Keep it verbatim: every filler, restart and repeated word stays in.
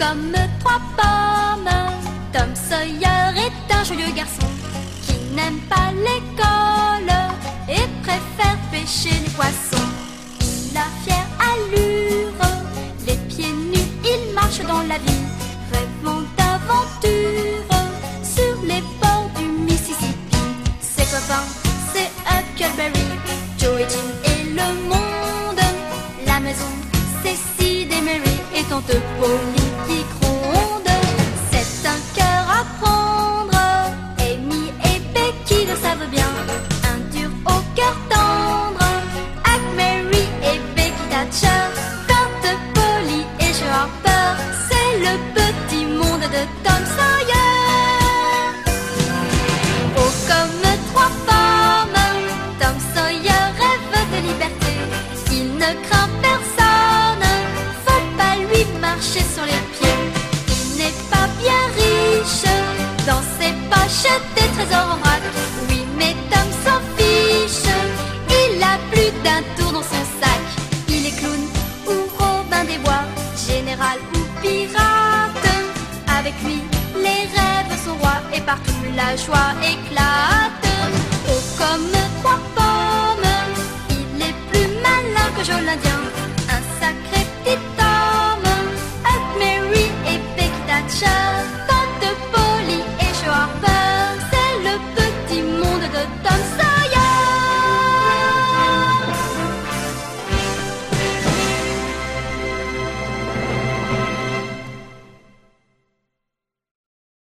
comme trois pommes. Tom Sawyer est un joyeux garçon qui n'aime pas l'école et préfère pêcher les poissons. Il a fière allure, les pieds nus, il marche dans la vie, rêvant d'aventure sur les bords du Mississippi. Ses copains, c'est Huckleberry, Joe et Jim et le monde. La maison, c'est Sid et Mary et tante Polly qui gronde. C'est un cœur à prendre, Amy et Becky le savent bien. Un dur au cœur tendre, Huck, Mary et Becky Thatcher. Tante Polly et Joe Harper, c'est le petit monde de Tom Sawyer. Oh, comme trois pommes, Tom Sawyer rêve de liberté. Il ne craint personne, faut pas lui marcher sur les pieds. Il n'est pas bien riche, dans ses poches des trésors en vrac. Oui, mais Tom s'en fiche, il a plus d'un tour dans son sac. Il est clown ou Robin des Bois, général ou pirate. Avec lui, les rêves sont rois et partout la joie éclate.